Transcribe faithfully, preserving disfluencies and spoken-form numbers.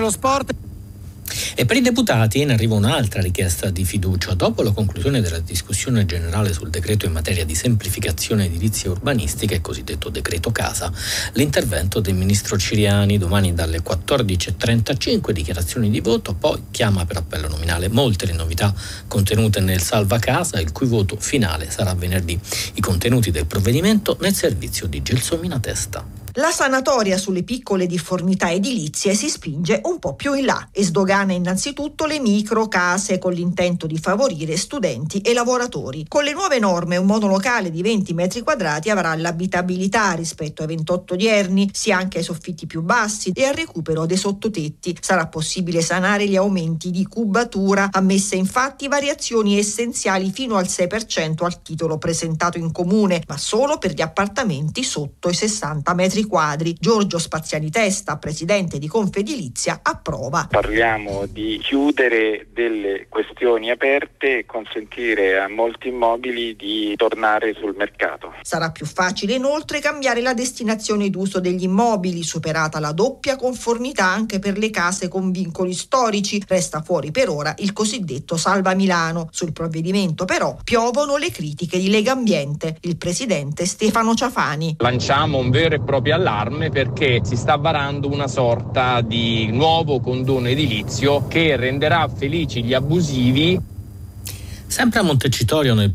lo sport. E per i deputati in arriva un'altra richiesta di fiducia. Dopo la conclusione della discussione generale sul decreto in materia di semplificazione edilizia e urbanistica, il cosiddetto decreto casa, l'intervento del ministro Ciriani domani dalle quattordici e trentacinque, dichiarazioni di voto, poi chiama per appello nominale. Molte le novità contenute nel salva casa, il cui voto finale sarà venerdì. I contenuti del provvedimento nel servizio di Gelsomina Testa. La sanatoria sulle piccole difformità edilizie si spinge un po' più in là e sdogana innanzitutto le micro case con l'intento di favorire studenti e lavoratori. Con le nuove norme un monolocale di venti metri quadrati avrà l'abitabilità rispetto ai ventotto odierni, sia anche ai soffitti più bassi e al recupero dei sottotetti. Sarà possibile sanare gli aumenti di cubatura, ammesse infatti variazioni essenziali fino al sei per cento al titolo presentato in comune, ma solo per gli appartamenti sotto i sessanta metri quadri. Giorgio Spaziani Testa, presidente di Confedilizia, approva. Parliamo di chiudere delle questioni aperte e consentire a molti immobili di tornare sul mercato. Sarà più facile inoltre cambiare la destinazione d'uso degli immobili, superata la doppia conformità anche per le case con vincoli storici. Resta fuori per ora il cosiddetto Salva Milano. Sul provvedimento però piovono le critiche di Legambiente. Il presidente Stefano Ciafani. Lanciamo un vero e proprio allarme perché si sta varando una sorta di nuovo condono edilizio che renderà felici gli abusivi. Sempre a Montecitorio, nel